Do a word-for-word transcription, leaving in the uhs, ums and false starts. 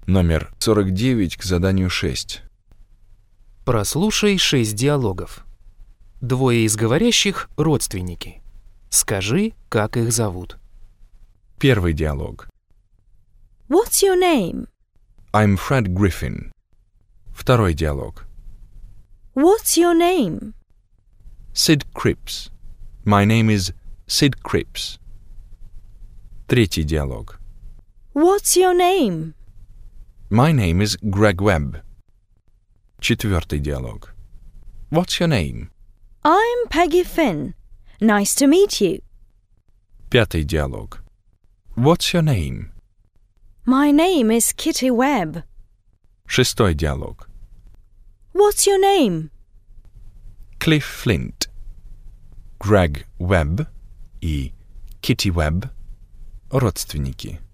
Номер сорок девять к заданию шесть. Прослушай шесть диалогов. Двое из говорящих — родственники. Скажи, как их зовут. Первый диалог. What's your name? I'm Fred Griffin. Второй диалог. What's your name? Sid Cripps. My name is Sid Cripps. Третий диалог. What's your name? My name is Greg Webb. Четвертый диалог. What's your name? I'm Peggy Finn. Nice to meet you. Пятый диалог. What's your name? My name is Kitty Webb. Шестой диалог. What's your name? Cliff Flint. Greg Webb и Kitty Webb — родственники.